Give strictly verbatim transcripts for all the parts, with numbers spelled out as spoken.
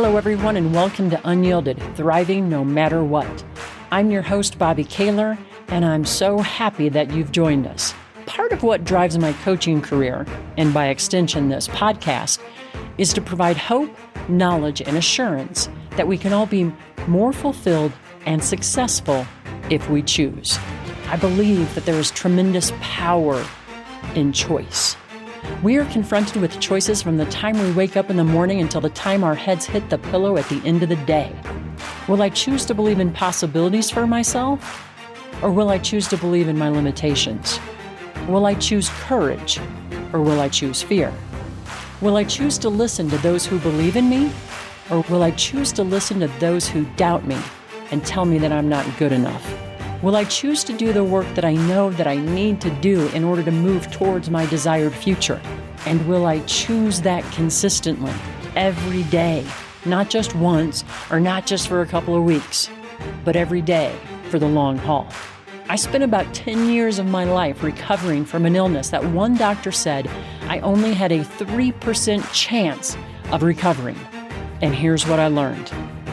Hello, everyone, and welcome to Unyielded, Thriving No Matter What. I'm your host, Bobby Kaler, and I'm so happy that you've joined us. Part of what drives my coaching career, and by extension this podcast, is to provide hope, knowledge, and assurance that we can all be more fulfilled and successful if we choose. I believe that there is tremendous power in choice. We are confronted with choices from the time we wake up in the morning until the time our heads hit the pillow at the end of the day. Will I choose to believe in possibilities for myself, or will I choose to believe in my limitations? Will I choose courage, or will I choose fear? Will I choose to listen to those who believe in me, or will I choose to listen to those who doubt me and tell me that I'm not good enough? Will I choose to do the work that I know that I need to do in order to move towards my desired future? And will I choose that consistently, every day, not just once or not just for a couple of weeks, but every day for the long haul? I spent about ten years of my life recovering from an illness that one doctor said I only had a three percent chance of recovering. And here's what I learned.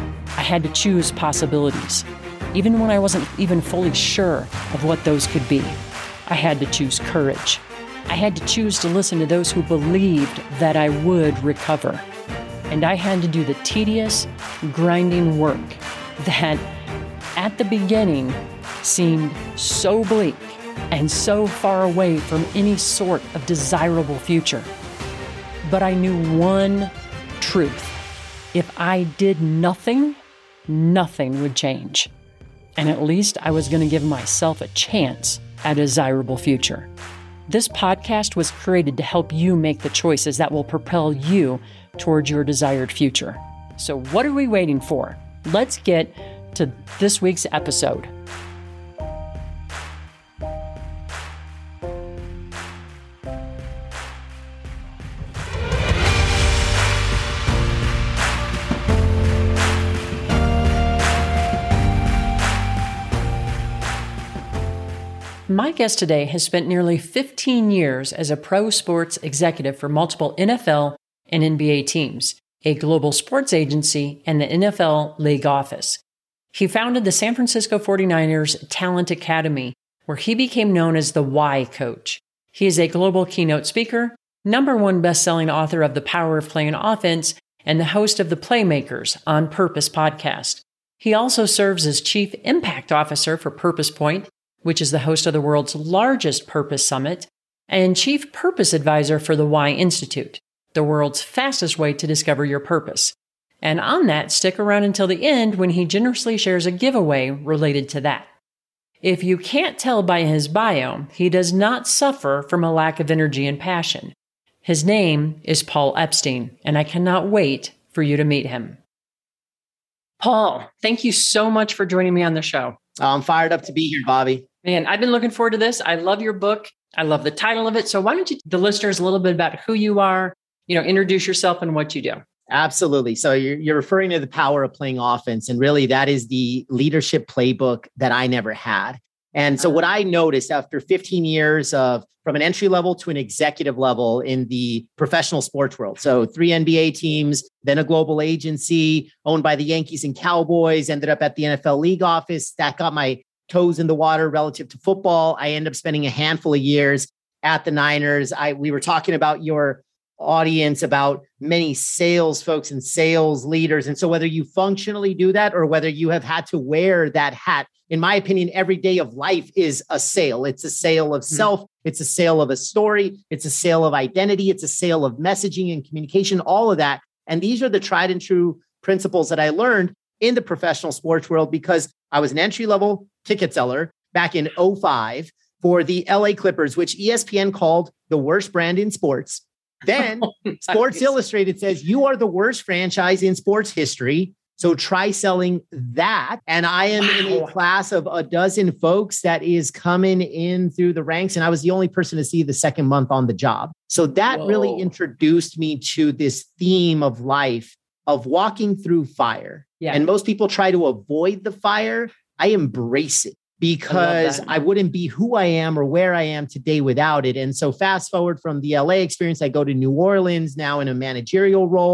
I had to choose possibilities. Even when I wasn't even fully sure of what those could be, I had to choose courage. I had to choose to listen to those who believed that I would recover. And I had to do the tedious, grinding work that, at the beginning, seemed so bleak and so far away from any sort of desirable future. But I knew one truth. If I did nothing, nothing would change. And at least I was going to give myself a chance at a desirable future. This podcast was created to help you make the choices that will propel you towards your desired future. So what are we waiting for? Let's get to this week's episode. My guest today has spent nearly fifteen years as a pro sports executive for multiple N F L and N B A teams, a global sports agency, and the N F L League office. He founded the San Francisco forty-niners Talent Academy, where he became known as the Why Coach. He is a global keynote speaker, number one best-selling author of The Power of Playing Offense, and the host of the Playmakers on Purpose podcast. He also serves as Chief Impact Officer for Purpose Point, which is the host of the world's largest Purpose Summit, and Chief Purpose Advisor for the Why Institute, the world's fastest way to discover your purpose. And on that, stick around until the end when he generously shares a giveaway related to that. If you can't tell by his bio, he does not suffer from a lack of energy and passion. His name is Paul Epstein, and I cannot wait for you to meet him. Paul, thank you so much for joining me on the show. I'm fired up to be here, Bobby. Man, I've been looking forward to this. I love your book. I love the title of it. So why don't you tell the listeners a little bit about who you are, you know, introduce yourself and what you do. Absolutely. So you're, you're referring to The Power of Playing Offense. And really, that is the leadership playbook that I never had. And so what I noticed after fifteen years of from an entry level to an executive level in the professional sports world. So three N B A teams, then a global agency owned by the Yankees and Cowboys, ended up at the N F L League office. That got my toes in the water relative to football. I ended up spending a handful of years at the Niners. I we were talking about your audience, about many sales folks and sales leaders. And so whether you functionally do that or whether you have had to wear that hat, in my opinion, every day of life is a sale. It's a sale of self. Mm-hmm. It's a sale of a story. It's a sale of identity. It's a sale of messaging and communication, all of that. And these are the tried and true principles that I learned in the professional sports world because I was an entry-level ticket seller back in oh five for the L A Clippers, which E S P N called the worst brand in sports. Then Sports Illustrated says, you are the worst franchise in sports history. So try selling that. And I am wow. in a class of a dozen folks that is coming in through the ranks. And I was the only person to see the second month on the job. So that Whoa. really introduced me to this theme of life of walking through fire. Yeah. And most people try to avoid the fire. I embrace it because I, I wouldn't be who I am or where I am today without it. And so fast forward from the L A experience, I go to New Orleans now in a managerial role.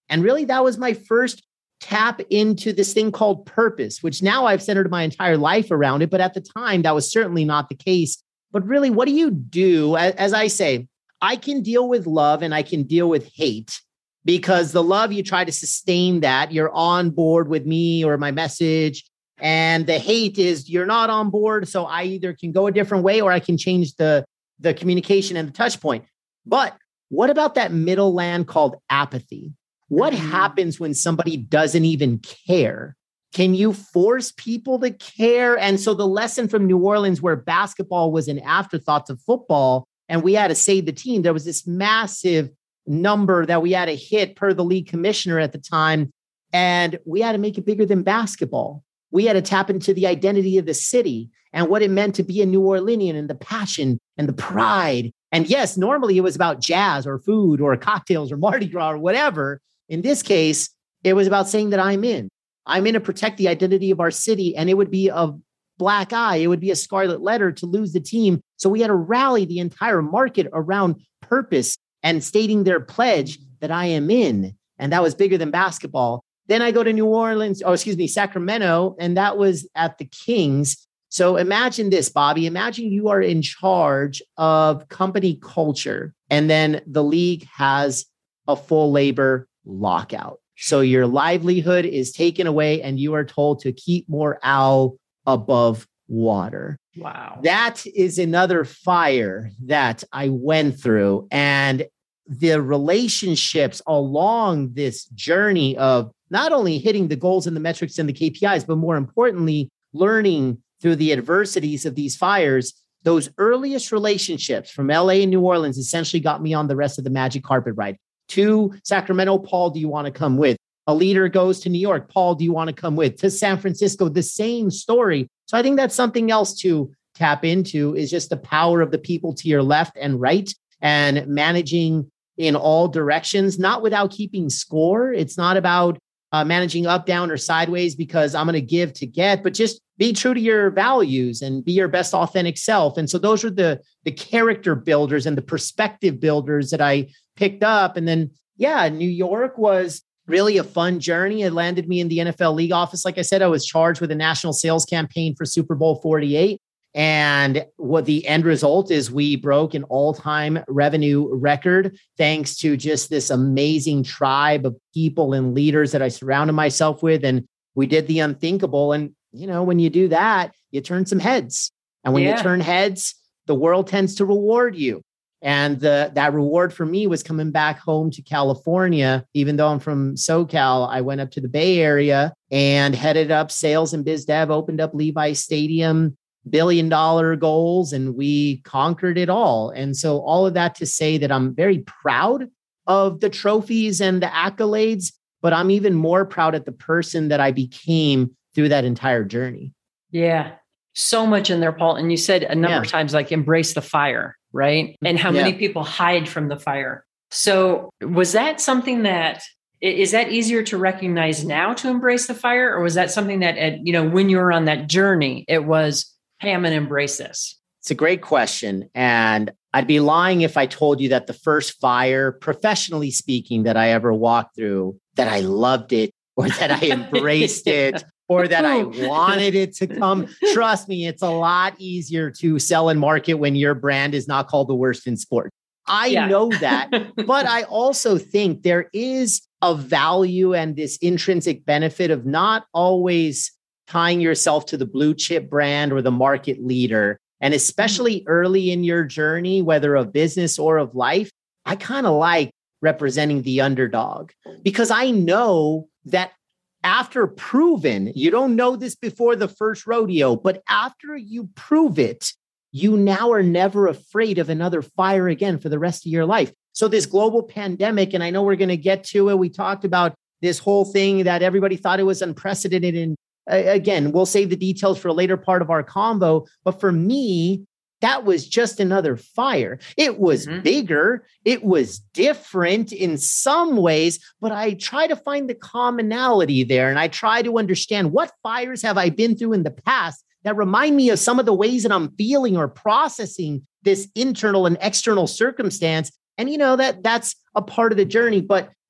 And really, that was my first tap into this thing called purpose, which now I've centered my entire life around it. But at the time, that was certainly not the case. But really, what do you do? As I say, I can deal with love and I can deal with hate, because the love, you try to sustain that. You're on board with me or my message. And the hate is you're not on board. So I either can go a different way or I can change the, the communication and the touch point. But what about that middle land called apathy? What mm-hmm. happens when somebody doesn't even care? Can you force people to care? And so the lesson from New Orleans, where basketball was an afterthought to football, and we had to save the team, there was this massive number that we had to hit per the league commissioner at the time. And we had to make it bigger than basketball. We had to tap into the identity of the city and what it meant to be a New Orleanian, and the passion and the pride. And yes, normally it was about jazz or food or cocktails or Mardi Gras or whatever. In this case, it was about saying that I'm in. I'm in to protect the identity of our city. And it would be a black eye. It would be a scarlet letter to lose the team. So we had to rally the entire market around purpose and stating their pledge that I am in. And that was bigger than basketball. Then I go to New Orleans, oh, excuse me, Sacramento, and that was at the Kings. So imagine this, Bobby. Imagine you are in charge of company culture, and then the league has a full labor lockout. So your livelihood is taken away and you are told to keep morale above water. Wow. That is another fire that I went through. And the relationships along this journey of not only hitting the goals and the metrics and the K P Is, but more importantly, learning through the adversities of these fires, those earliest relationships from L A and New Orleans essentially got me on the rest of the magic carpet ride. To Sacramento, Paul, do you want to come with? A leader goes to New York. Paul, do you want to come with? To San Francisco, the same story. So I think that's something else to tap into, is just the power of the people to your left and right, and managing in all directions, not without keeping score. It's not about uh, managing up, down, or sideways because I'm going to give to get, but just be true to your values and be your best authentic self. And so those are the, the character builders and the perspective builders that I picked up. And then, yeah, New York was really a fun journey. It landed me in the N F L league office. Like I said, I was charged with a national sales campaign for Super Bowl forty-eight. And what the end result is, we broke an all-time revenue record thanks to just this amazing tribe of people and leaders that I surrounded myself with. And we did the unthinkable. And, you know, when you do that, you turn some heads. And when yeah. you turn heads, the world tends to reward you. And the, that reward for me was coming back home to California. Even though I'm from SoCal, I went up to the Bay Area and headed up sales and biz dev, opened up Levi Stadium, billion dollar goals, and we conquered it all. And so all of that to say that I'm very proud of the trophies and the accolades, but I'm even more proud at the person that I became through that entire journey. Yeah. So much in there, Paul. And you said a number yeah. of times, like, embrace the fire, right? And how yeah. many people hide from the fire. So was that something that, is that easier to recognize now, to embrace the fire? Or was that something that, at, you know, when you were on that journey, it was, hey, I'm going to embrace this? It's a great question. And I'd be lying if I told you that the first fire, professionally speaking, that I ever walked through, that I loved it, or that I embraced yeah. it, or that I wanted it to come. Trust me, it's a lot easier to sell and market when your brand is not called the worst in sport. I yeah. know that, but I also think there is a value and this intrinsic benefit of not always tying yourself to the blue chip brand or the market leader. And especially early in your journey, whether of business or of life, I kind of like representing the underdog, because I know that after proven, you don't know this before the first rodeo, but after you prove it, you now are never afraid of another fire again for the rest of your life. So this global pandemic, and I know we're going to get to it. We talked about this whole thing that everybody thought it was unprecedented. And again, we'll save the details for a later part of our convo. But for me, that was just another fire. It was mm-hmm. bigger. It was different in some ways, but I try to find the commonality there. And I try to understand, what fires have I been through in the past that remind me of some of the ways that I'm feeling or processing this internal and external circumstance. And, you know, that that's a part of the journey. But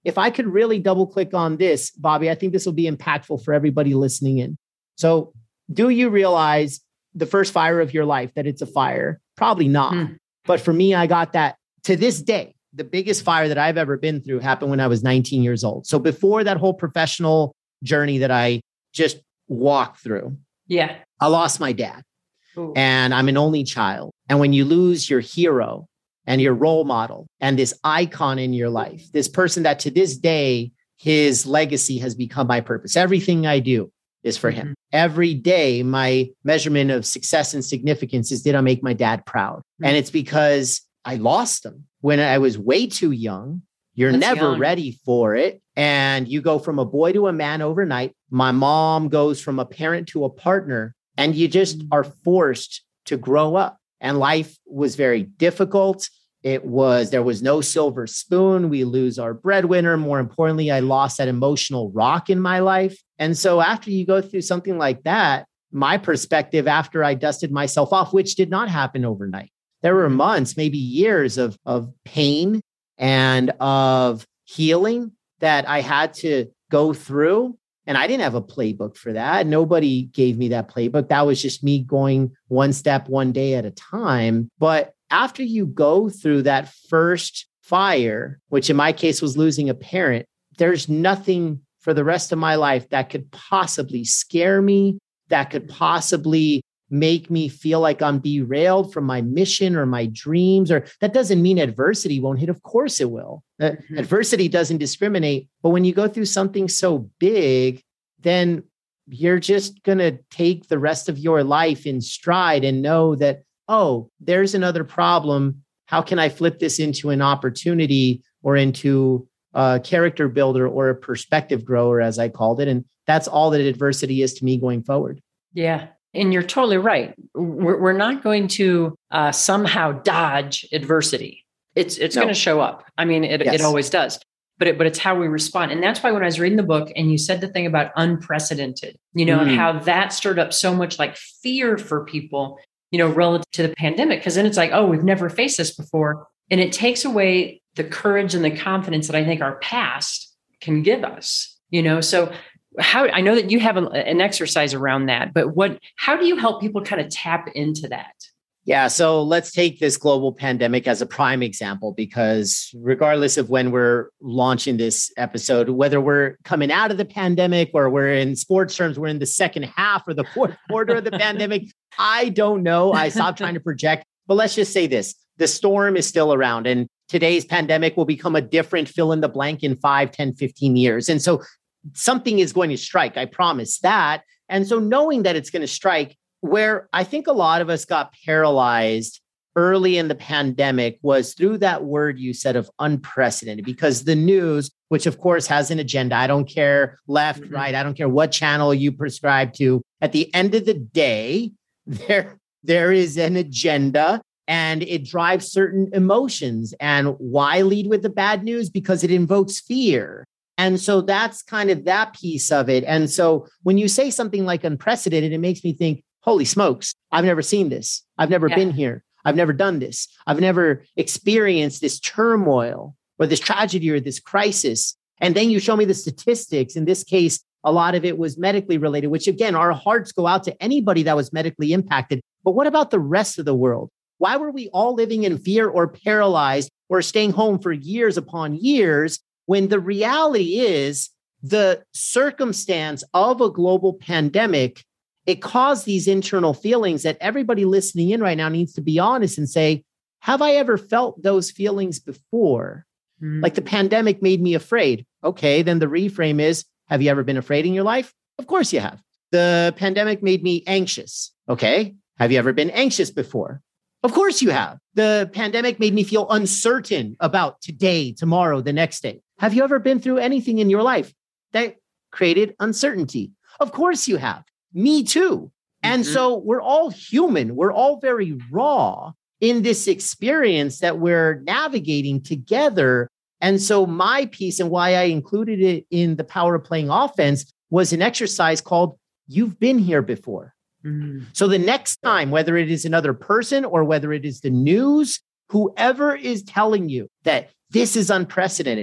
if I could really double click on this, Bobby, I think this will be impactful for everybody listening in. So do you realize the first fire of your life, that it's a fire? Probably not. Mm. But for me, I got that to this day. The biggest fire that I've ever been through happened when I was nineteen years old. So before that whole professional journey that I just walked through, yeah, I lost my dad. Ooh. And I'm an only child. And when you lose your hero and your role model and this icon in your life, this person that to this day, his legacy has become my purpose. Everything I do is for him. Mm-hmm. Every day, my measurement of success and significance is, did I make my dad proud? Mm-hmm. And it's because I lost him when I was way too young. You're That's never young. ready for it. And you go from a boy to a man overnight. My mom goes from a parent to a partner, and you just are forced to grow up. And life was very difficult. It was, there was no silver spoon. We lose our breadwinner. More importantly, I lost that emotional rock in my life. And so after you go through something like that, my perspective after I dusted myself off, which did not happen overnight, there were months, maybe years of, of pain and of healing that I had to go through. And I didn't have a playbook for that. Nobody gave me that playbook. That was just me going one step, one day at a time. But after you go through that first fire, which in my case was losing a parent, there's nothing for the rest of my life that could possibly scare me, that could possibly make me feel like I'm derailed from my mission or my dreams. Or that doesn't mean adversity won't hit. Of course it will. Mm-hmm. Adversity doesn't discriminate. But when you go through something so big, then you're just going to take the rest of your life in stride and know that, oh, there's another problem. How can I flip this into an opportunity or into a character builder or a perspective grower, as I called it? And that's all that adversity is to me going forward. Yeah. And you're totally right. We're, we're not going to uh, somehow dodge adversity. It's it's no. going to show up. I mean, it, yes. it always does. But it, but it's how we respond. And that's why when I was reading the book and you said the thing about unprecedented, you know, mm. and how that stirred up so much like fear for people, you know, relative to the pandemic. Because then it's like, oh, we've never faced this before. And it takes away the courage and the confidence that I think our past can give us, you know. So how, I know that you have a, an exercise around that, but what, how do you help people kind of tap into that? Yeah. So let's take this global pandemic as a prime example, because regardless of when we're launching this episode, whether we're coming out of the pandemic or we're in sports terms, we're in the second half or the fourth quarter of the pandemic, I don't know. I stopped trying to project, but let's just say this, the storm is still around, and today's pandemic will become a different fill in the blank in five, ten, fifteen years. And so something is going to strike. I promise that. And so knowing that it's going to strike, where I think a lot of us got paralyzed early in the pandemic was through that word you said of unprecedented, because the news, which of course has an agenda, I don't care left, mm-hmm. right, I don't care what channel you prescribe to. At the end of the day, there, there is an agenda and it drives certain emotions. And why lead with the bad news? Because it invokes fear. And so that's kind of that piece of it. And so when you say something like unprecedented, it makes me think, holy smokes, I've never seen this. I've never yeah. been here. I've never done this. I've never experienced this turmoil or this tragedy or this crisis. And then you show me the statistics. In this case, a lot of it was medically related, which again, our hearts go out to anybody that was medically impacted. But what about the rest of the world? Why were we all living in fear or paralyzed or staying home for years upon years, when the reality is the circumstance of a global pandemic, it caused these internal feelings that everybody listening in right now needs to be honest and say, have I ever felt those feelings before? Mm-hmm. Like the pandemic made me afraid. Okay, then the reframe is, have you ever been afraid in your life? Of course you have. The pandemic made me anxious. Okay, have you ever been anxious before? Of course you have. The pandemic made me feel uncertain about today, tomorrow, the next day. Have you ever been through anything in your life that created uncertainty? Of course you have. Me too. And mm-hmm. so we're all human. We're all very raw in this experience that we're navigating together. And so my piece and why I included it in the Power of Playing Offense was an exercise called You've Been Here Before. Mm-hmm. So the next time, whether it is another person or whether it is the news, whoever is telling you that this is unprecedented,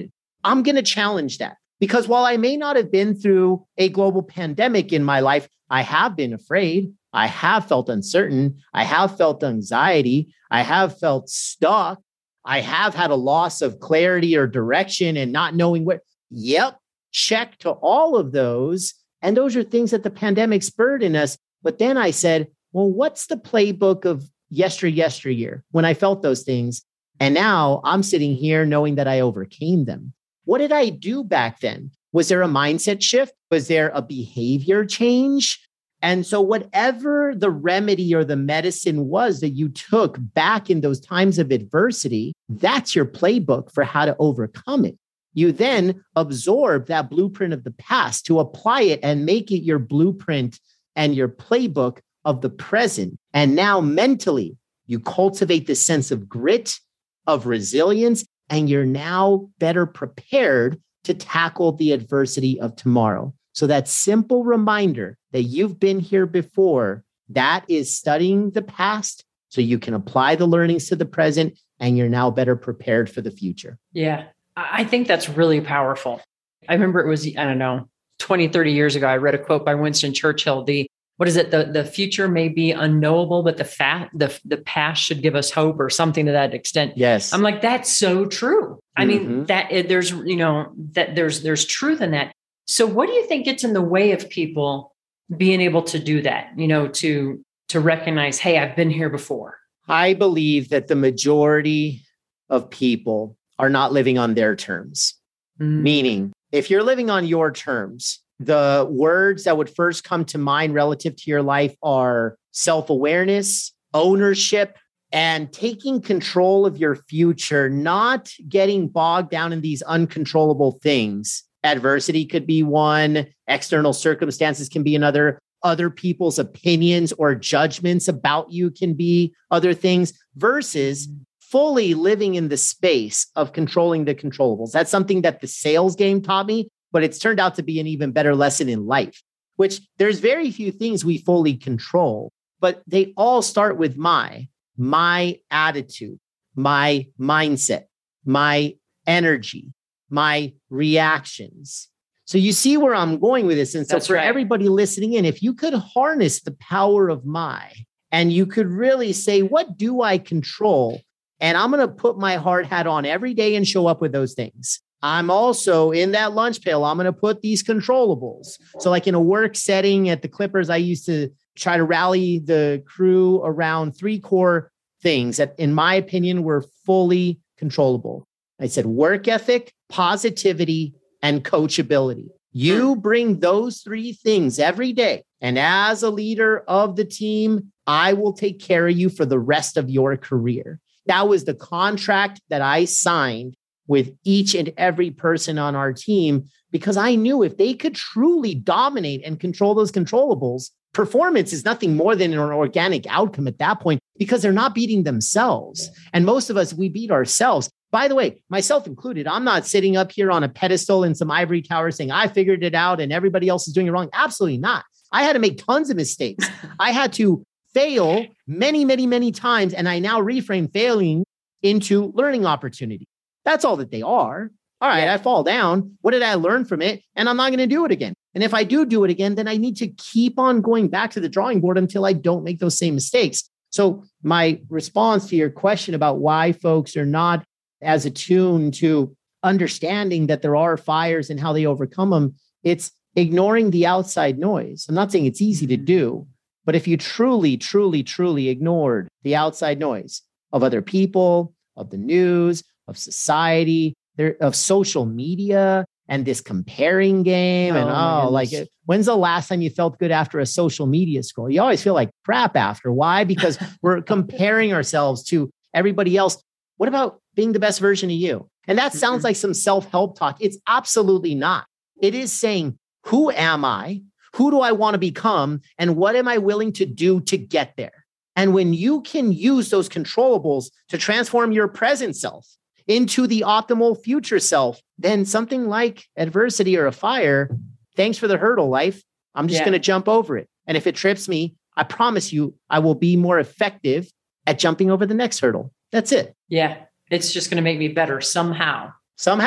I'm going to challenge that. Because while I may not have been through a global pandemic in my life, I have been afraid. I have felt uncertain. I have felt anxiety. I have felt stuck. I have had a loss of clarity or direction and not knowing where. Yep, check to all of those. And those are things that the pandemic spurred in us. But then I said, well, what's the playbook of yester, yesteryear when I felt those things? And now I'm sitting here knowing that I overcame them. What did I do back then? Was there a mindset shift? Was there a behavior change? And so whatever the remedy or the medicine was that you took back in those times of adversity, that's your playbook for how to overcome it. You then absorb that blueprint of the past to apply it and make it your blueprint and your playbook of the present. And now mentally, you cultivate this sense of grit, of resilience, and you're now better prepared to tackle the adversity of tomorrow. So that simple reminder that you've been here before, that is studying the past so you can apply the learnings to the present, and you're now better prepared for the future. Yeah, I think that's really powerful. I remember it was, I don't know, twenty, thirty years ago, I read a quote by Winston Churchill, the What is it? The, the future may be unknowable, but the fat, the, the past should give us hope, or something to that extent. Yes. I'm like, that's so true. I Mm-hmm. mean, that there's, you know, that there's, there's truth in that. So what do you think gets in the way of people being able to do that? You know, to, to recognize, hey, I've been here before. I believe that the majority of people are not living on their terms. Mm. Meaning, if you're living on your terms, the words that would first come to mind relative to your life are self-awareness, ownership, and taking control of your future, not getting bogged down in these uncontrollable things. Adversity could be one, external circumstances can be another, other people's opinions or judgments about you can be other things, versus fully living in the space of controlling the controllables. That's something that the sales game taught me, but it's turned out to be an even better lesson in life, which there's very few things we fully control, but they all start with my, my attitude, my mindset, my energy, my reactions. So you see where I'm going with this. And so That's for right. everybody listening in, if you could harness the power of my, and you could really say, what do I control? And I'm going to put my hard hat on every day and show up with those things. I'm also in that lunch pail. I'm going to put these controllables. So like in a work setting at the Clippers, I used to try to rally the crew around three core things that, in my opinion, were fully controllable. I said work ethic, positivity, and coachability. You bring those three things every day. And as a leader of the team, I will take care of you for the rest of your career. That was the contract that I signed with each and every person on our team, because I knew if they could truly dominate and control those controllables, performance is nothing more than an organic outcome at that point, because they're not beating themselves. And most of us, we beat ourselves. By the way, myself included, I'm not sitting up here on a pedestal in some ivory tower saying I figured it out and everybody else is doing it wrong. Absolutely not. I had to make tons of mistakes. I had to fail many, many, many times. And I now reframe failing into learning opportunity. That's all that they are. All right, yeah. I fall down. What did I learn from it? And I'm not going to do it again. And if I do do it again, then I need to keep on going back to the drawing board until I don't make those same mistakes. So my response to your question about why folks are not as attuned to understanding that there are fires and how they overcome them, it's ignoring the outside noise. I'm not saying it's easy to do, but if you truly, truly, truly ignored the outside noise of other people, of the news, of society, there, of social media, and this comparing game, oh, and oh, like, when's the last time you felt good after a social media scroll? You always feel like crap after. Why? Because we're comparing ourselves to everybody else. What about being the best version of you? And that sounds mm-hmm. like some self-help talk. It's absolutely not. It is saying, who am I? Who do I want to become? And what am I willing to do to get there? And when you can use those controllables to transform your present self into the optimal future self, then something like adversity or a fire, thanks for the hurdle, life. I'm just yeah. going to jump over it. And if it trips me, I promise you, I will be more effective at jumping over the next hurdle. That's it. Yeah. It's just going to make me better somehow. Somehow.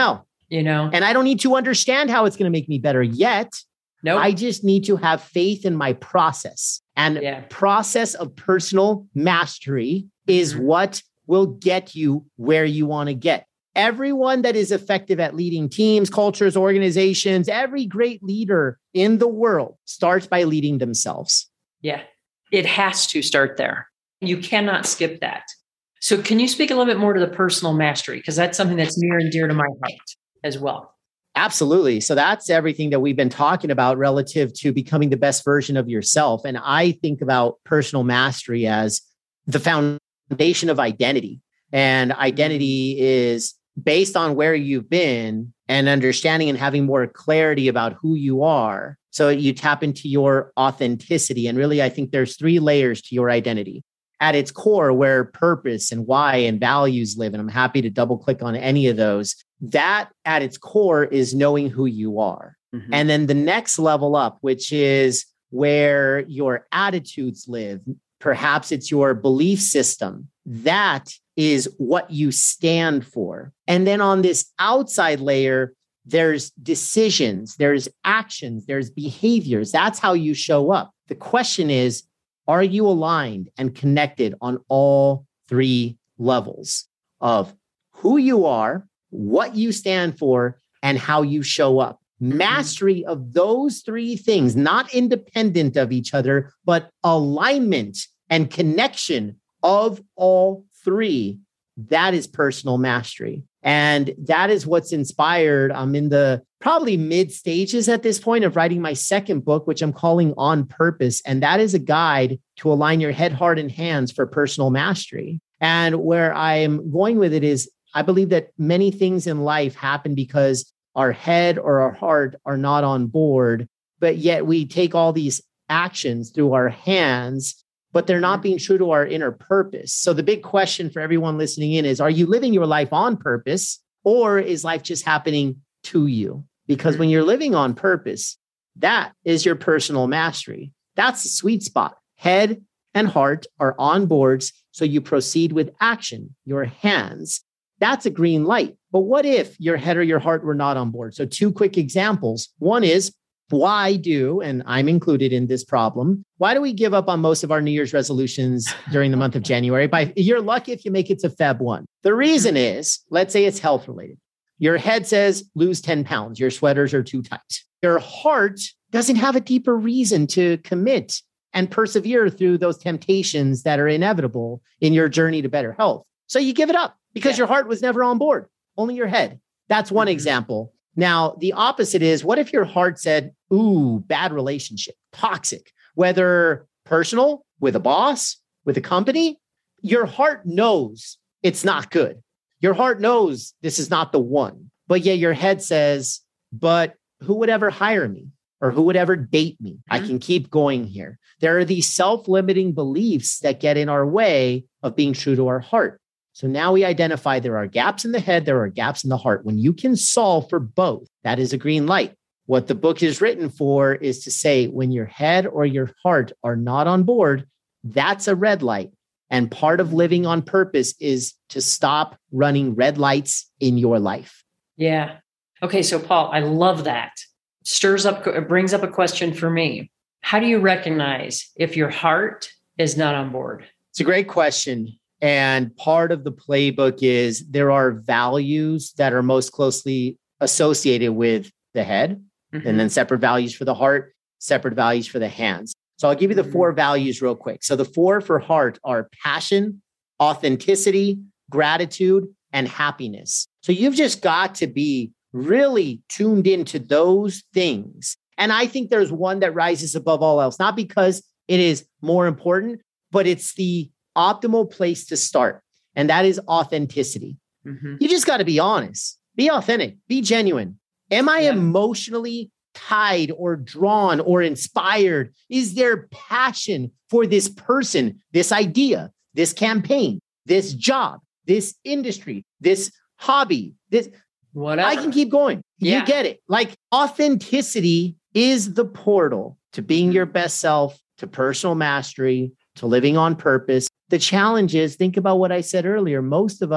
You know, and I don't need to understand how it's going to make me better yet. no, I just need to have faith in my process. And yeah. process of personal mastery is Mhm. what will get you where you want to get. Everyone that is effective at leading teams, cultures, organizations, every great leader in the world starts by leading themselves. Yeah, it has to start there. You cannot skip that. So can you speak a little bit more to the personal mastery? Because that's something that's near and dear to my heart as well. Absolutely. So that's everything that we've been talking about relative to becoming the best version of yourself. And I think about personal mastery as the foundation of identity. And identity is based on where you've been and understanding and having more clarity about who you are. So you tap into your authenticity. And really, I think there's three layers to your identity. At its core, where purpose and why and values live, and I'm happy to double click on any of those, that at its core is knowing who you are. Mm-hmm. And then the next level up, which is where your attitudes live, perhaps it's your belief system. That is what you stand for. And then on this outside layer, there's decisions, there's actions, there's behaviors. That's how you show up. The question is, are you aligned and connected on all three levels of who you are, what you stand for, and how you show up? Mastery of those three things, not independent of each other, but alignment and connection of all three. That is personal mastery. And that is what's inspired. I'm in the probably mid stages at this point of writing my second book, which I'm calling On Purpose. And that is a guide to align your head, heart, and hands for personal mastery. And where I'm going with it is, I believe that many things in life happen because our head or our heart are not on board, but yet we take all these actions through our hands, but they're not being true to our inner purpose. So the big question for everyone listening in is, are you living your life on purpose, or is life just happening to you? Because when you're living on purpose, that is your personal mastery. That's the sweet spot. Head and heart are on boards, so you proceed with action, your hands. That's a green light. But what if your head or your heart were not on board? So two quick examples. One is, why do, and I'm included in this problem, why do we give up on most of our New Year's resolutions during the month of January? By you're lucky if you make it to February first. The reason is, let's say it's health related. Your head says lose ten pounds. Your sweaters are too tight. Your heart doesn't have a deeper reason to commit and persevere through those temptations that are inevitable in your journey to better health. So you give it up because yeah. your heart was never on board, only your head. That's one mm-hmm. example. Now, the opposite is, what if your heart said, ooh, bad relationship, toxic, whether personal, with a boss, with a company? Your heart knows it's not good. Your heart knows this is not the one, but yet your head says, but who would ever hire me or who would ever date me? Mm-hmm. I can keep going here. There are these self-limiting beliefs that get in our way of being true to our heart. So now we identify there are gaps in the head, there are gaps in the heart. When you can solve for both, that is a green light. What the book is written for is to say, when your head or your heart are not on board, that's a red light. And part of living on purpose is to stop running red lights in your life. Yeah. Okay. So Paul, I love that. Stirs up, it brings up a question for me. How do you recognize if your heart is not on board? It's a great question. And part of the playbook is there are values that are most closely associated with the head, mm-hmm. and then separate values for the heart, separate values for the hands. So I'll give you the four values real quick. So the four for heart are passion, authenticity, gratitude, and happiness. So you've just got to be really tuned into those things. And I think there's one that rises above all else, not because it is more important, but it's the optimal place to start. And that is authenticity. Mm-hmm. You just got to be honest, be authentic, be genuine. Am I yeah. emotionally tied or drawn or inspired? Is there passion for this person, this idea, this campaign, this job, this industry, this hobby, this whatever? I can keep going. Yeah. You get it. Like, authenticity is the portal to being your best self, to personal mastery, to living on purpose. The challenge is, think about what I said earlier. Most of us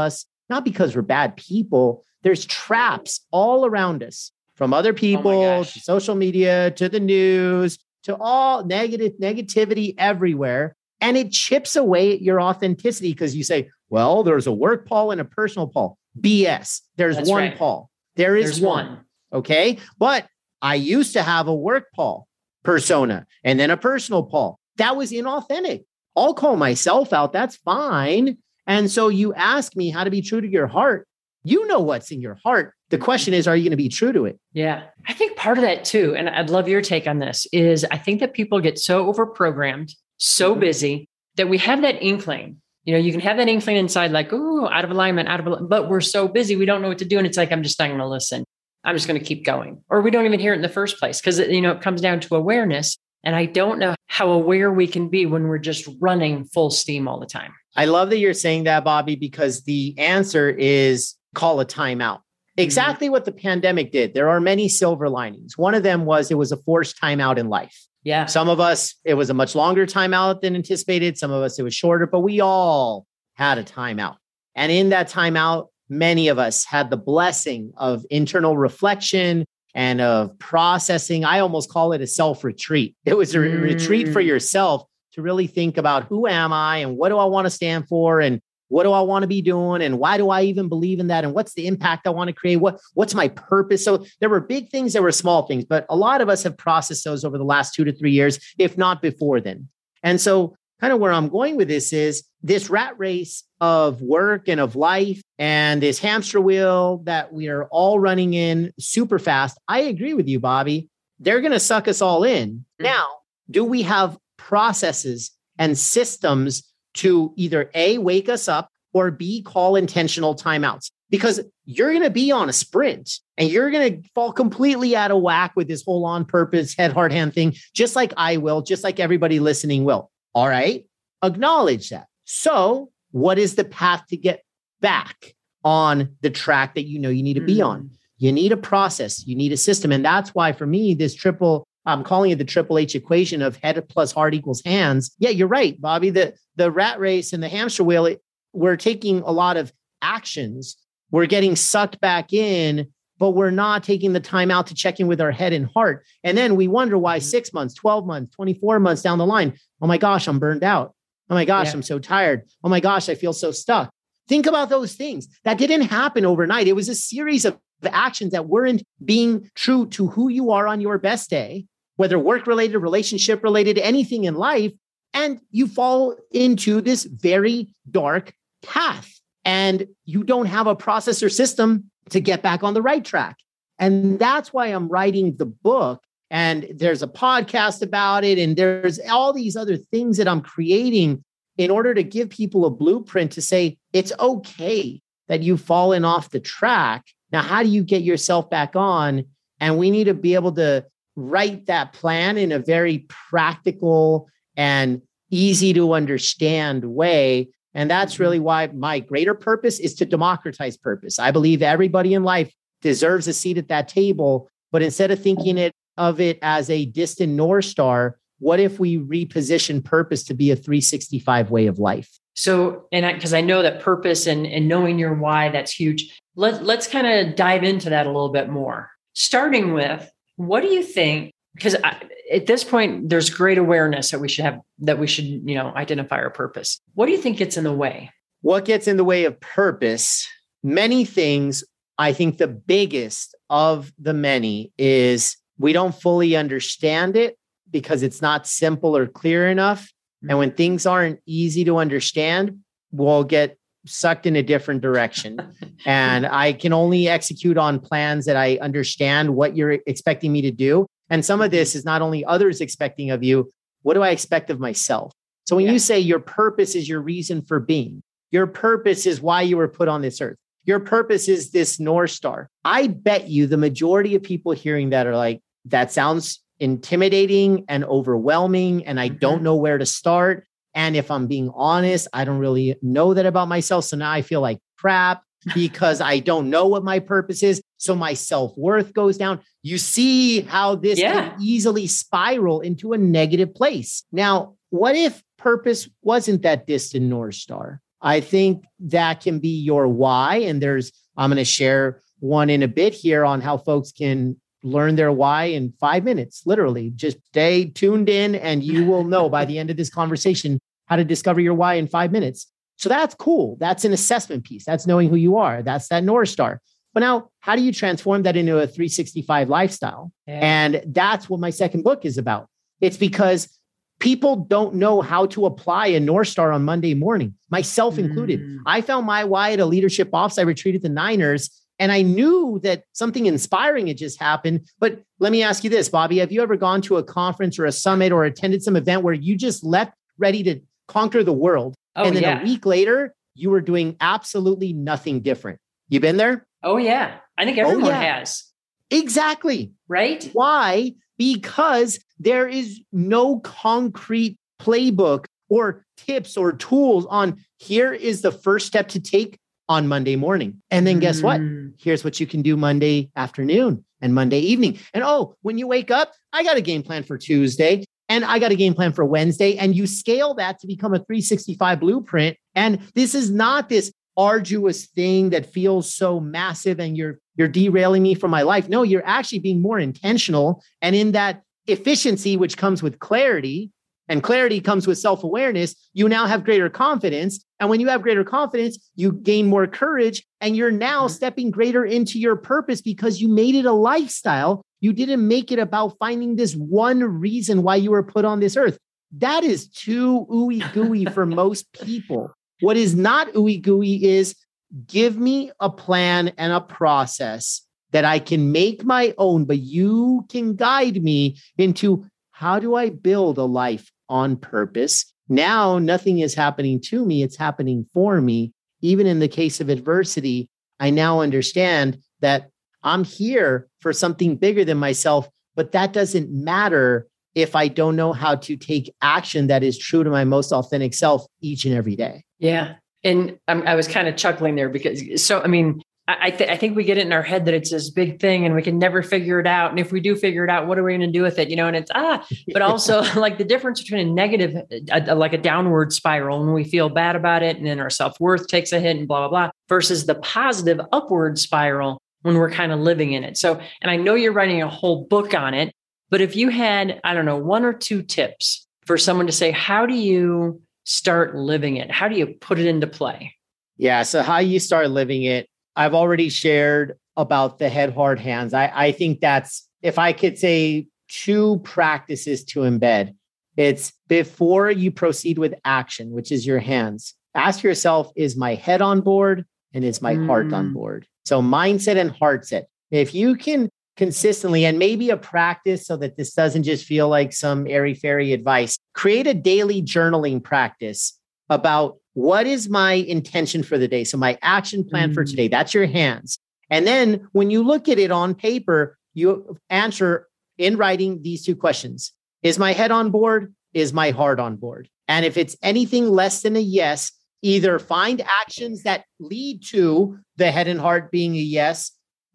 not because we're bad people. There's traps all around us, from other people Oh to social media, to the news, to all negative negativity everywhere. And it chips away at your authenticity because you say, well, there's a work Paul and a personal Paul. B S. There's That's one right. Paul. There is There's one. one. Okay. But I used to have a work Paul persona and then a personal Paul. That was inauthentic. I'll call myself out. That's fine. And so you ask me how to be true to your heart. You know what's in your heart. The question is, are you going to be true to it? Yeah. I think part of that too, and I'd love your take on this, is I think that people get so overprogrammed, so mm-hmm. busy that we have that inkling. You know, you can have that inkling inside like, oh, out of alignment, out of alignment, but we're so busy, we don't know what to do. And it's like, I'm just not going to listen. I'm just going to keep going. Or we don't even hear it in the first place because, you know, it comes down to awareness. And I don't know how aware we can be when we're just running full steam all the time. I love that you're saying that, Bobby, because the answer is call a timeout. Exactly mm-hmm. what the pandemic did. There are many silver linings. One of them was it was a forced timeout in life. Yeah. Some of us, it was a much longer timeout than anticipated. Some of us, it was shorter, but we all had a timeout. And in that timeout, many of us had the blessing of internal reflection and of processing. I almost call it a self-retreat. It was a mm. retreat for yourself to really think about who am I and what do I want to stand for and what do I want to be doing and why do I even believe in that and what's the impact I want to create? What, what's my purpose? So there were big things, there were small things, but a lot of us have processed those over the last two to three years, if not before then. And so kind of where I'm going with this is this rat race of work and of life and this hamster wheel that we are all running in super fast. I agree with you, Bobby. They're going to suck us all in. Now, do we have processes and systems to either A, wake us up, or B, call intentional timeouts? Because you're going to be on a sprint and you're going to fall completely out of whack with this whole on purpose, head, heart, hand thing, just like I will, just like everybody listening will. All right. Acknowledge that. So what is the path to get back on the track that you know you need to be mm. on? You need a process. You need a system. And that's why for me, this triple, I'm calling it the triple H equation of head plus heart equals hands. Yeah, you're right, Bobby. The, the rat race and the hamster wheel, it, we're taking a lot of actions. We're getting sucked back in, but we're not taking the time out to check in with our head and heart. And then we wonder why six months, twelve months, twenty-four months down the line, oh my gosh, I'm burned out. Oh my gosh, yeah. I'm so tired. Oh my gosh, I feel so stuck. Think about those things. That didn't happen overnight. It was a series of actions that weren't being true to who you are on your best day, whether work-related, relationship-related, anything in life. And you fall into this very dark path and you don't have a process or system to get back on the right track. And that's why I'm writing the book. And there's a podcast about it. And there's all these other things that I'm creating in order to give people a blueprint to say, it's okay that you've fallen off the track. Now, how do you get yourself back on? And we need to be able to write that plan in a very practical and easy to understand way. And that's really why my greater purpose is to democratize purpose. I believe everybody in life deserves a seat at that table, but instead of thinking it of it as a distant North Star, what if we reposition purpose to be a three sixty-five way of life? So, and because I, I know that purpose and, and knowing your why, that's huge. Let, let's kind of dive into that a little bit more. Starting with, what do you think? Because at this point, there's great awareness that we should have, that we should, you know, identify our purpose. What do you think gets in the way? What gets in the way of purpose? Many things. I think the biggest of the many is we don't fully understand it because it's not simple or clear enough. And when things aren't easy to understand, we'll get sucked in a different direction. And I can only execute on plans that I understand what you're expecting me to do. And some of this is not only others expecting of you, what do I expect of myself? So when yeah. you say your purpose is your reason for being, your purpose is why you were put on this earth, your purpose is this North Star. I bet you the majority of people hearing that are like, that sounds intimidating and overwhelming, and I mm-hmm. don't know where to start. And if I'm being honest, I don't really know that about myself. So now I feel like crap because I don't know what my purpose is. So my self-worth goes down. You see how this yeah. can easily spiral into a negative place. Now, what if purpose wasn't that distant North Star? I think that can be your why. And there's, I'm going to share one in a bit here on how folks can learn their why in five minutes, literally. Just stay tuned in and you will know by the end of this conversation how to discover your why in five minutes. So that's cool. That's an assessment piece. That's knowing who you are. That's that North Star. But now, how do you transform that into a three sixty-five lifestyle? Yeah. And that's what my second book is about. It's because people don't know how to apply a North Star on Monday morning, myself included. Mm. I found my why at a leadership offsite retreat at the Niners. And I knew that something inspiring had just happened. But let me ask you this, Bobby, have you ever gone to a conference or a summit or attended some event where you just left ready to conquer the world? Oh, and then yeah. a week later, you were doing absolutely nothing different. You been there? Oh, yeah. I think everyone oh, yeah. has. Exactly. Right? Why? Because there is no concrete playbook or tips or tools on here is the first step to take on Monday morning. And then guess what? Here's what you can do Monday afternoon and Monday evening. And oh, when you wake up, I got a game plan for Tuesday and I got a game plan for Wednesday. And you scale that to become a three sixty-five blueprint. And this is not this arduous thing that feels so massive and you're you're derailing me from my life. No, you're actually being more intentional. And in that efficiency, which comes with clarity, and clarity comes with self-awareness, you now have greater confidence. And when you have greater confidence, you gain more courage. And you're now stepping greater into your purpose because you made it a lifestyle. You didn't make it about finding this one reason why you were put on this earth. That is too ooey gooey for most people. What is not ooey gooey is give me a plan and a process that I can make my own, but you can guide me into how do I build a life on purpose? Now, nothing is happening to me. It's happening for me. Even in the case of adversity, I now understand that I'm here for something bigger than myself, but that doesn't matter if I don't know how to take action that is true to my most authentic self each and every day. Yeah. And I'm, I was kind of chuckling there because, so, I mean, I, th- I think we get it in our head that it's this big thing and we can never figure it out. And if we do figure it out, what are we going to do with it? You know, and it's, ah, but also like the difference between a negative, a, a, like a downward spiral when we feel bad about it and then our self-worth takes a hit and blah, blah, blah, versus the positive upward spiral when we're kind of living in it. So, and I know you're writing a whole book on it, but if you had, I don't know, one or two tips for someone to say, how do you start living it? How do you put it into play? Yeah. So how you start living it, I've already shared about the head, heart, hands. I, I think that's, if I could say two practices to embed, it's before you proceed with action, which is your hands. Ask yourself, is my head on board and is my mm. heart on board? So mindset and heart set. If you can consistently, and maybe a practice so that this doesn't just feel like some airy-fairy advice, create a daily journaling practice about what is my intention for the day? So my action plan mm. for today, that's your hands. And then when you look at it on paper, you answer in writing these two questions. Is my head on board? Is my heart on board? And if it's anything less than a yes, either find actions that lead to the head and heart being a yes,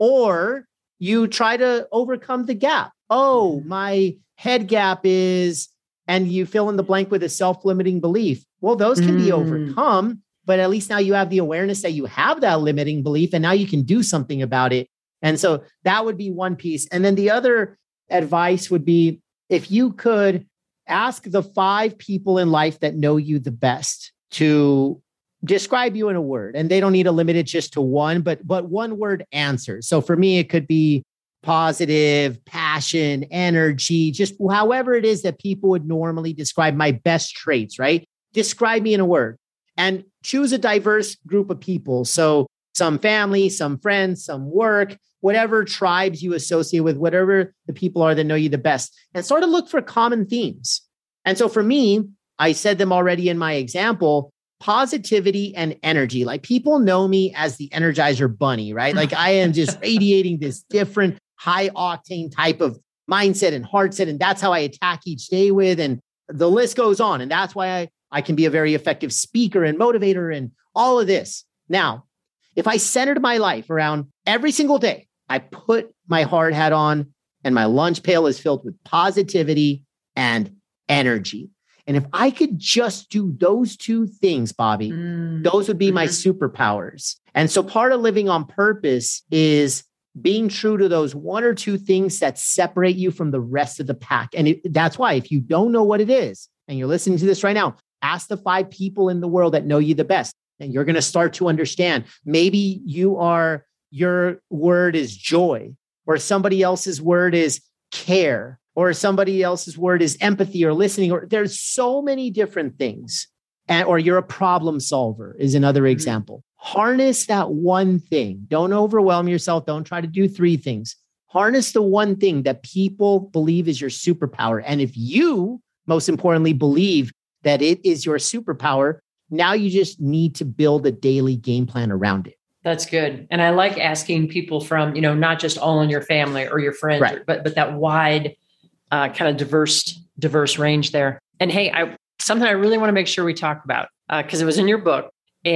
or you try to overcome the gap. Oh, my head gap is, and you fill in the blank with a self-limiting belief. Well, those can mm. be overcome, but at least now you have the awareness that you have that limiting belief and now you can do something about it. And so that would be one piece. And then the other advice would be if you could ask the five people in life that know you the best to describe you in a word, and they don't need to limit it just to one, but, but one word answers. So for me, it could be positive, passion, energy, just however it is that people would normally describe my best traits, right? Describe me in a word and choose a diverse group of people. So some family, some friends, some work, whatever tribes you associate with, whatever the people are that know you the best, and sort of look for common themes. And so for me, I said them already in my example, positivity and energy. Like people know me as the Energizer Bunny, right? Like I am just radiating this different high octane type of mindset and heart set. And that's how I attack each day with, and the list goes on. And that's why I, I can be a very effective speaker and motivator and all of this. Now, if I centered my life around every single day, I put my hard hat on and my lunch pail is filled with positivity and energy. And if I could just do those two things, Bobby, mm. those would be mm-hmm. my superpowers. And so part of living on purpose is being true to those one or two things that separate you from the rest of the pack. And it, that's why if you don't know what it is, and you're listening to this right now, ask the five people in the world that know you the best, and you're going to start to understand. Maybe you are, your word is joy, or somebody else's word is care, or somebody else's word is empathy or listening, or there's so many different things. And, or you're a problem solver is another mm-hmm. example. Harness that one thing. Don't overwhelm yourself. Don't try to do three things. Harness the one thing that people believe is your superpower. And if you, most importantly, believe that it is your superpower, now you just need to build a daily game plan around it. That's good. And I like asking people from, you know, not just all in your family or your friends, right. but but that wide uh, kind of diverse, diverse range there. And hey, I something I really want to make sure we talk about, because uh, it was in your book,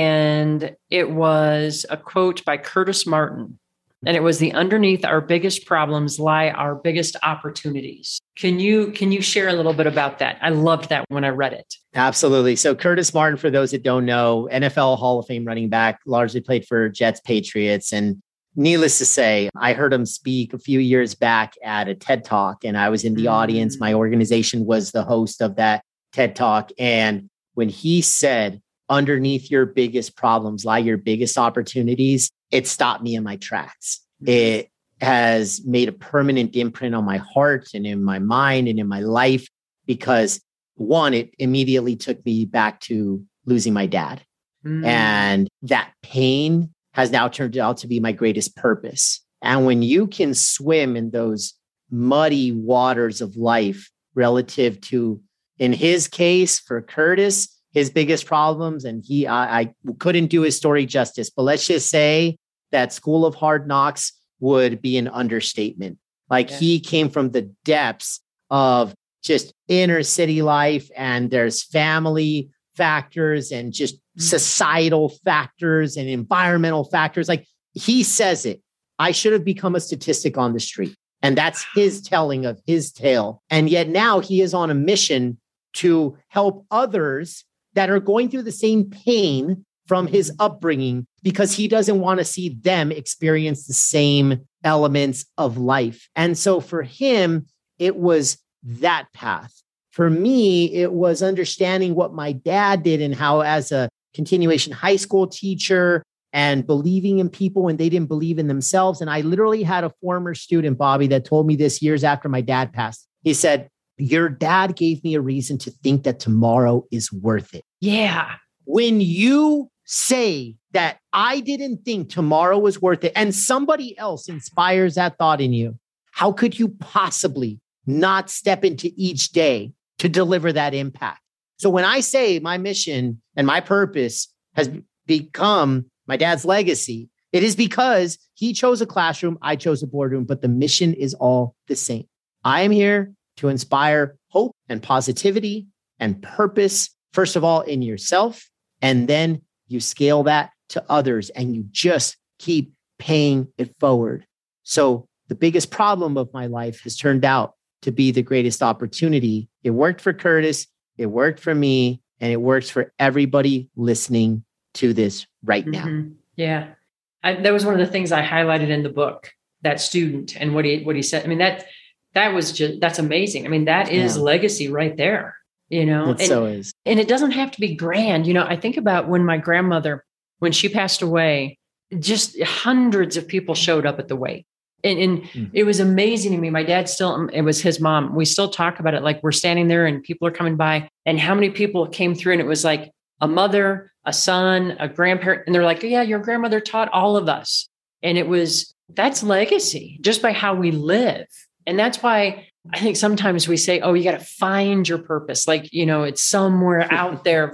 and it was a quote by Curtis Martin. And it was, the underneath our biggest problems lie our biggest opportunities. Can you can you share a little bit about that? I loved that when I read it. Absolutely. So Curtis Martin, for those that don't know, N F L Hall of Fame running back, largely played for Jets, Patriots. And needless to say, I heard him speak a few years back at a TED Talk, and I was in the mm. audience. My organization was the host of that TED Talk. And when he said, underneath your biggest problems lie your biggest opportunities, it stopped me in my tracks. It has made a permanent imprint on my heart and in my mind and in my life, because one, it immediately took me back to losing my dad. Mm. And that pain has now turned out to be my greatest purpose. And when you can swim in those muddy waters of life relative to, in his case, for Curtis, his biggest problems, and he, I, I couldn't do his story justice, but let's just say that School of Hard Knocks would be an understatement. Like yeah. he came from the depths of just inner city life, and there's family factors and just mm-hmm. societal factors and environmental factors. Like he says it, I should have become a statistic on the street. And that's his telling of his tale. And yet now he is on a mission to help others that are going through the same pain from his upbringing, because he doesn't want to see them experience the same elements of life. And so for him, it was that path. For me, it was understanding what my dad did and how, as a continuation high school teacher, and believing in people when they didn't believe in themselves. And I literally had a former student, Bobby, that told me this years after my dad passed. He said, your dad gave me a reason to think that tomorrow is worth it. Yeah. When you say that I didn't think tomorrow was worth it, and somebody else inspires that thought in you, how could you possibly not step into each day to deliver that impact? So when I say my mission and my purpose has become my dad's legacy, it is because he chose a classroom, I chose a boardroom, but the mission is all the same. I am here to inspire hope and positivity and purpose, first of all, in yourself. And then you scale that to others, and you just keep paying it forward. So the biggest problem of my life has turned out to be the greatest opportunity. It worked for Curtis, it worked for me, and it works for everybody listening to this right now. Mm-hmm. Yeah. I, that was one of the things I highlighted in the book, that student and what he, what he said. I mean, that, that was just, that's amazing. I mean, that is yeah. legacy right there, you know, it and, so is. And it doesn't have to be grand. You know, I think about when my grandmother, when she passed away, just hundreds of people showed up at the wake. And, and mm. it was amazing to me. My dad still, it was his mom. We still talk about it. Like we're standing there and people are coming by, and how many people came through, and it was like a mother, a son, a grandparent. And they're like, yeah, your grandmother taught all of us. And it was, that's legacy just by how we live. And that's why I think sometimes we say, oh, you got to find your purpose. Like, you know, it's somewhere out there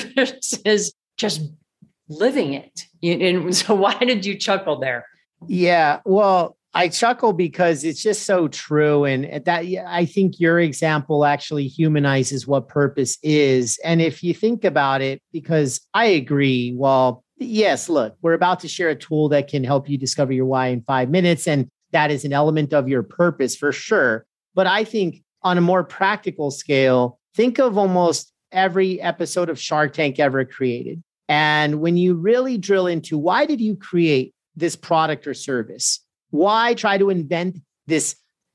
versus just living it. And so why did you chuckle there? Yeah, well, I chuckle because it's just so true. And that, I think your example actually humanizes what purpose is. And if you think about it, because I agree, well, yes, look, we're about to share a tool that can help you discover your why in five minutes. And that is an element of your purpose for sure. But I think on a more practical scale, think of almost every episode of Shark Tank ever created. And when you really drill into why did you create this product or service? Why try to invent this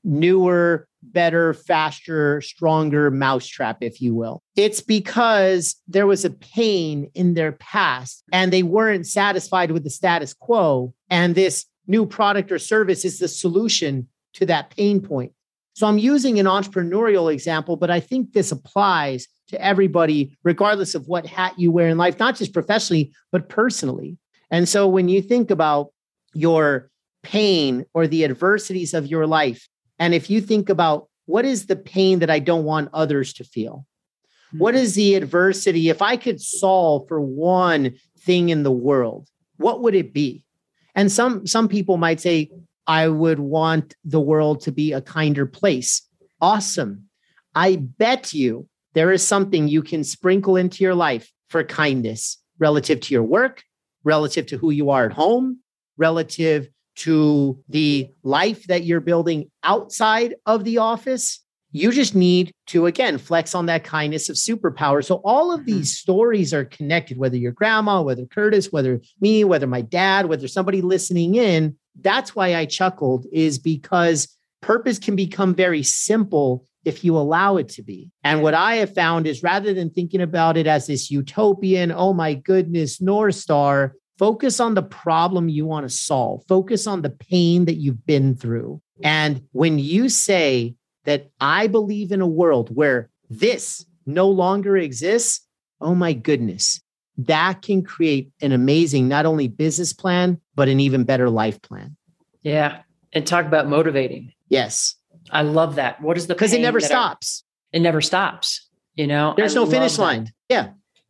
newer, better, faster, stronger mousetrap, if you will? It's because there was a pain in their past and they weren't satisfied with the status quo. And this new product or service is the solution to that pain point. So I'm using an entrepreneurial example, but I think this applies to everybody, regardless of what hat you wear in life, not just professionally, but personally. And so when you think about your pain or the adversities of your life, and if you think about what is the pain that I don't want others to feel? Mm-hmm. What is the adversity? If I could solve for one thing in the world, what would it be? And some, some people might say, I would want the world to be a kinder place. Awesome. I bet you there is something you can sprinkle into your life for kindness relative to your work, relative to who you are at home, relative to the life that you're building outside of the office. You just need to, again, flex on that kindness of superpower. So all of these stories are connected, whether your grandma, whether Curtis, whether me, whether my dad, whether somebody listening in. That's why I chuckled, is because purpose can become very simple if you allow it to be. And what I have found is rather than thinking about it as this utopian, oh my goodness, North Star, focus on the problem you want to solve. Focus on the pain that you've been through. And when you say that I believe in a world where this no longer exists, oh my goodness, that can create an amazing, not only business plan, but an even better life plan. Yeah. And talk about motivating. Yes. I love that. What is the Because it never stops. I, it never stops. You know, there's I no finish that. line. Yeah.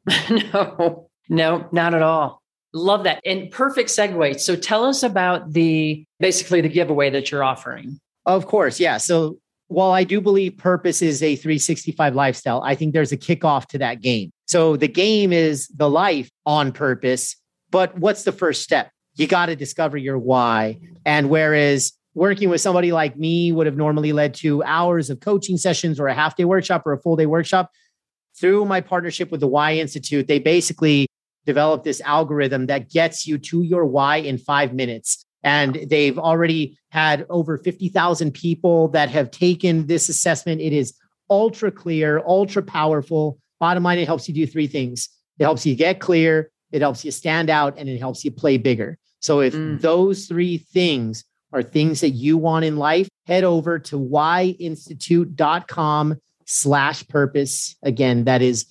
no, no, not at all. Love that. And perfect segue. So tell us about the, basically the giveaway that you're offering. Of course. Yeah. So while I do believe purpose is a three sixty-five lifestyle, I think there's a kickoff to that game. So the game is the life on purpose, but what's the first step? You got to discover your why. And whereas working with somebody like me would have normally led to hours of coaching sessions or a half day workshop or a full day workshop, through my partnership with the Why Institute, they basically developed this algorithm that gets you to your why in five minutes. And they've already had over fifty thousand people that have taken this assessment. It is ultra clear, ultra powerful. Bottom line, it helps you do three things. It helps you get clear, it helps you stand out, and it helps you play bigger. So if mm. those three things are things that you want in life, head over to whyinstitute.com slash purpose. Again, that is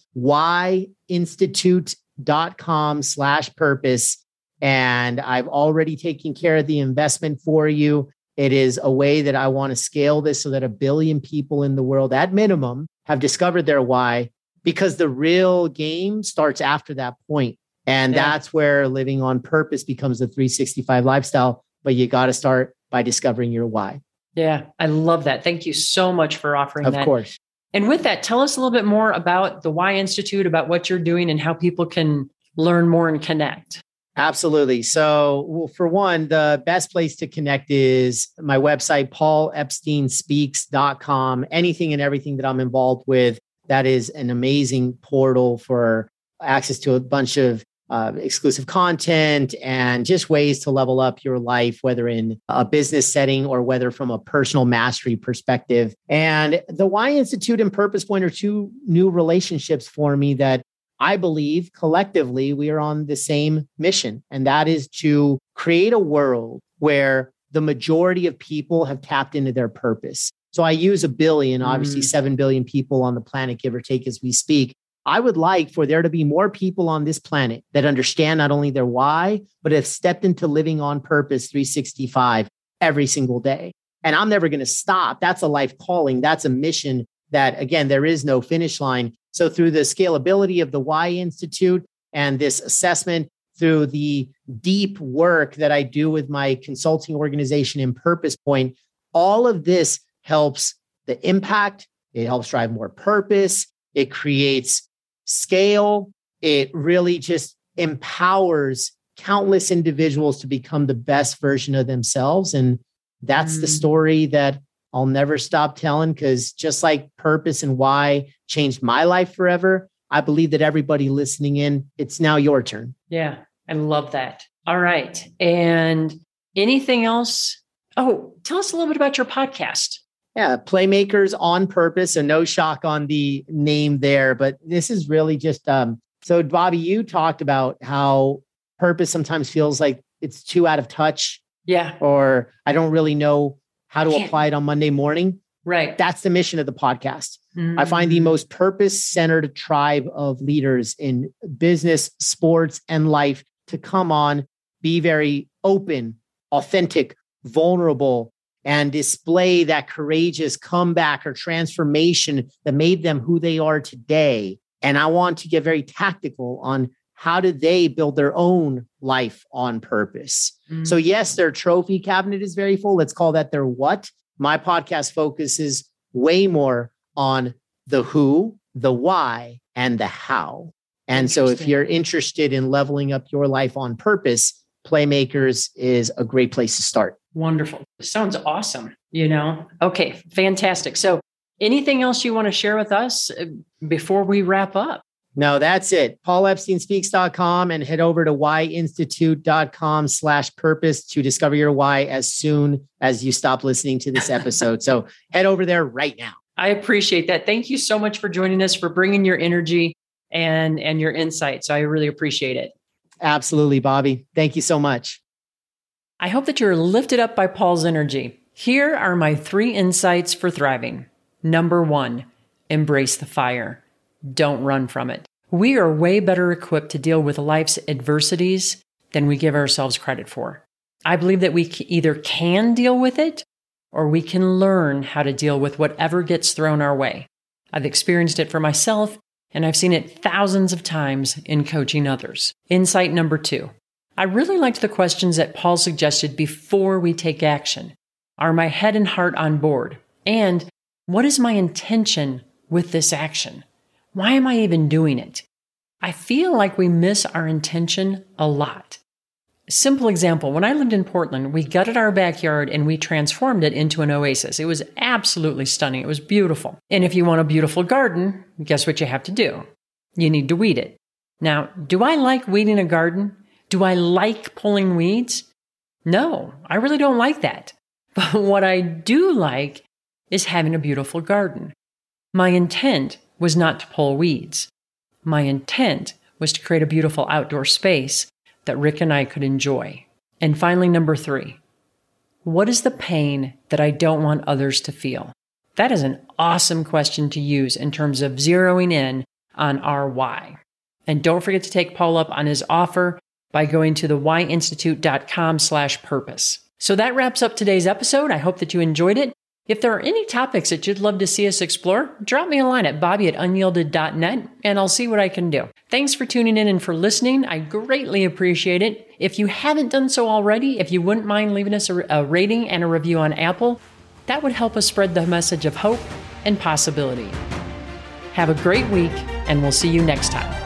whyinstitute.com slash purpose. And I've already taken care of the investment for you. It is a way that I want to scale this so that a billion people in the world at minimum have discovered their why, because the real game starts after that point. And yeah. that's where living on purpose becomes a three sixty-five lifestyle. But you got to start by discovering your why. Yeah, I love that. Thank you so much for offering of that. Of course. And with that, tell us a little bit more about the Why Institute, about what you're doing and how people can learn more and connect. Absolutely. So well, for one, the best place to connect is my website, paul epstein speaks dot com. Anything and everything that I'm involved with, that is an amazing portal for access to a bunch of uh, exclusive content and just ways to level up your life, whether in a business setting or whether from a personal mastery perspective. And the Why Institute and Purpose Point are two new relationships for me that I believe collectively we are on the same mission, and that is to create a world where the majority of people have tapped into their purpose. So I use a billion, obviously mm. seven billion people on the planet, give or take, as we speak. I would like for there to be more people on this planet that understand not only their why, but have stepped into living on purpose three sixty-five every single day. And I'm never going to stop. That's a life calling. That's a mission that, again, there is no finish line. So through the scalability of the Why Institute and this assessment, through the deep work that I do with my consulting organization in Purpose Point, all of this helps the impact. It helps drive more purpose. It creates scale. It really just empowers countless individuals to become the best version of themselves. And that's mm. the story that I'll never stop telling, because just like purpose and why changed my life forever, I believe that everybody listening in, it's now your turn. Yeah, I love that. All right. And anything else? Oh, tell us a little bit about your podcast. Yeah, Playmakers on Purpose. So no shock on the name there, but this is really just, um, so Bobby, you talked about how purpose sometimes feels like it's too out of touch. Yeah. Or I don't really know how to apply it on Monday morning. Right. That's the mission of the podcast. Mm-hmm. I find the most purpose-centered tribe of leaders in business, sports, and life to come on, be very open, authentic, vulnerable, and display that courageous comeback or transformation that made them who they are today. And I want to get very tactical on how do they build their own life on purpose. Mm-hmm. So yes, their trophy cabinet is very full. Let's call that their what. My podcast focuses way more on the who, the why, and the how. And so if you're interested in leveling up your life on purpose, Playmakers is a great place to start. Wonderful. Sounds awesome. You know, okay, fantastic. So anything else you want to share with us before we wrap up? No, that's it. Paul Epstein Speaks dot com and head over to why institute dot com slash purpose to discover your why as soon as you stop listening to this episode. So head over there right now. I appreciate that. Thank you so much for joining us, for bringing your energy and, and your insights. I really appreciate it. Absolutely, Bobby. Thank you so much. I hope that you're lifted up by Paul's energy. Here are my three insights for thriving. Number one, embrace the fire. Don't run from it. We are way better equipped to deal with life's adversities than we give ourselves credit for. I believe that we either can deal with it or we can learn how to deal with whatever gets thrown our way. I've experienced it for myself, and I've seen it thousands of times in coaching others. Insight number two. I really liked the questions that Paul suggested before we take action. Are my head and heart on board? And what is my intention with this action? Why am I even doing it? I feel like we miss our intention a lot. Simple example, when I lived in Portland, we gutted our backyard and we transformed it into an oasis. It was absolutely stunning. It was beautiful. And if you want a beautiful garden, guess what you have to do? You need to weed it. Now, do I like weeding a garden? Do I like pulling weeds? No, I really don't like that. But what I do like is having a beautiful garden. My intent was not to pull weeds. My intent was to create a beautiful outdoor space that Rick and I could enjoy. And finally, number three, what is the pain that I don't want others to feel? That is an awesome question to use in terms of zeroing in on our why. And don't forget to take Paul up on his offer by going to the why institute dot com slash purpose. So that wraps up today's episode. I hope that you enjoyed it. If there are any topics that you'd love to see us explore, drop me a line at bobby at unyielded dot net and I'll see what I can do. Thanks for tuning in and for listening. I greatly appreciate it. If you haven't done so already, if you wouldn't mind leaving us a, a rating and a review on Apple, that would help us spread the message of hope and possibility. Have a great week, and we'll see you next time.